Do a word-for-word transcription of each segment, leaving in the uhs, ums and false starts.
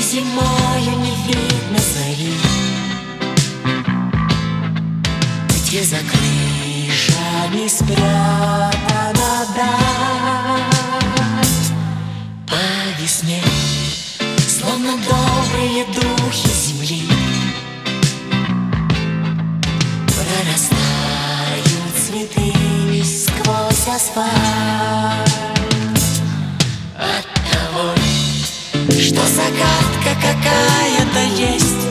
Зимою не видно зари, где за крышами спрятана даль. По весне, словно добрые духи земли, прорастают цветы сквозь асфальт. Оттого, что загадка какая-то есть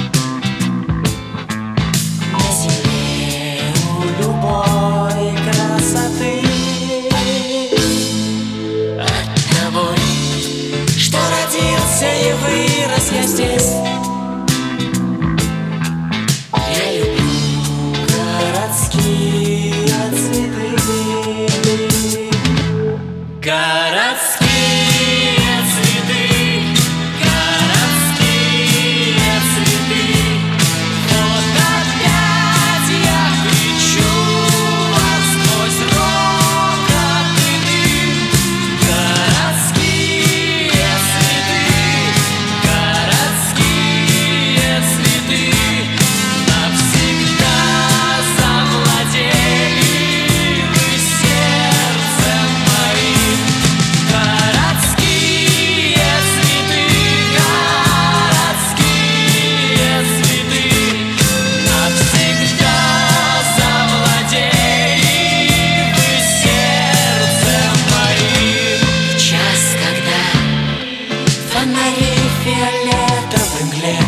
на земле у любой красоты. Оттого, что родился и вырос я здесь, я люблю городские цветы. Городские фиолетовой мгле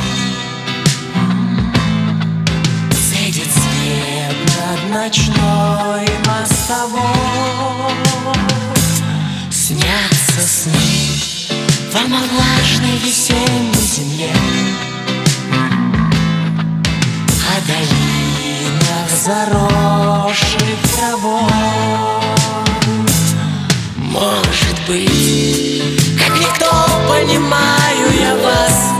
светит свет над ночной мостовой. Снятся сны вам о влажной весенней земле, о долинах, заросших травой. Может быть, как никто понимаю я вас,